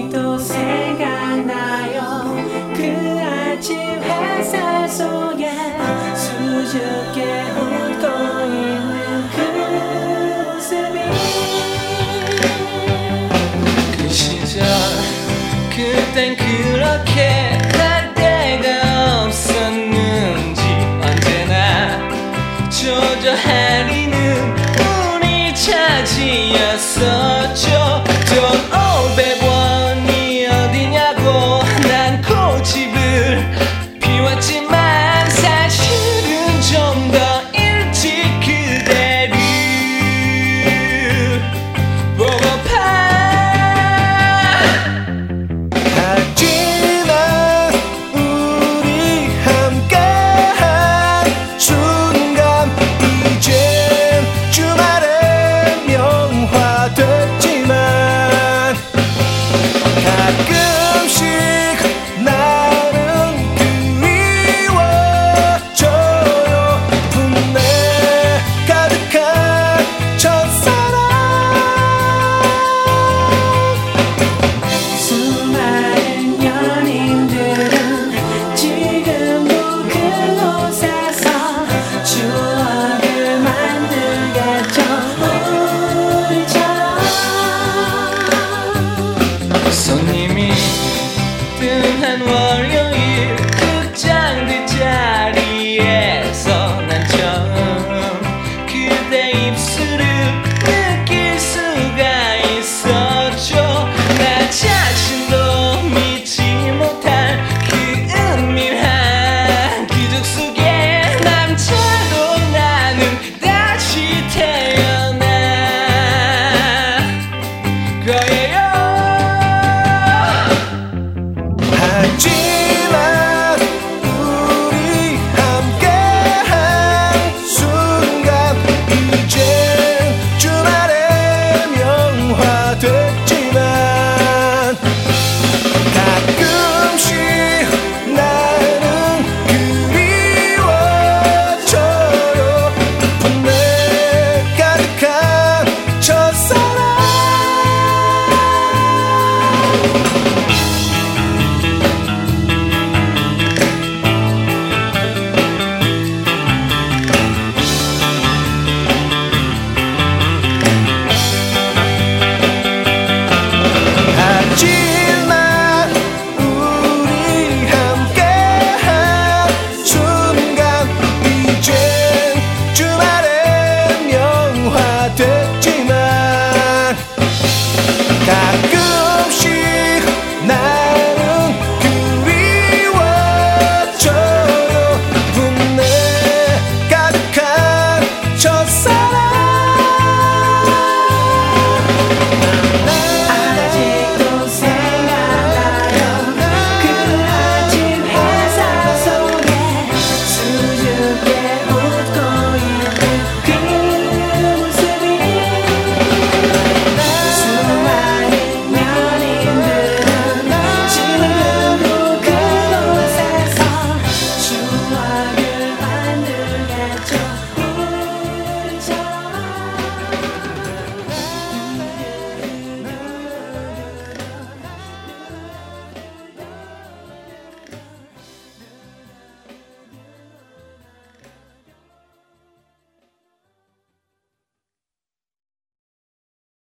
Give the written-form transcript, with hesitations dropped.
아직도 생각나요. 그 아침 햇살 속에 수줍게 웃고 있는 그 모습이. 그 시절 그땐 그렇게 할 데가 없었는지 언제나 조절하리는 우리 차지였었죠. 돈 500원이 어디냐고 난 고집을 피웠지만 사실은 좀 더 일찍 그대를 보고파. 하지만 우리 함께한 순간 이젠 주말은 영화 됐지만 가끔씩 나는 그리워져요. 분내 가득한 첫사랑. 수많은 연인들은 지금도 그곳에서 추억을 만들겠죠. 우리처럼. 손님이 뜬한 월요일 극장 뒷자리에서 난 처음 그대 입술을 느낄 수가 있었죠. 나 자신도 믿지 못할 그 은밀한 기적 속에 남자로 나는 다시 태어나 거예요. 하지만 우리 함께한 순간 이제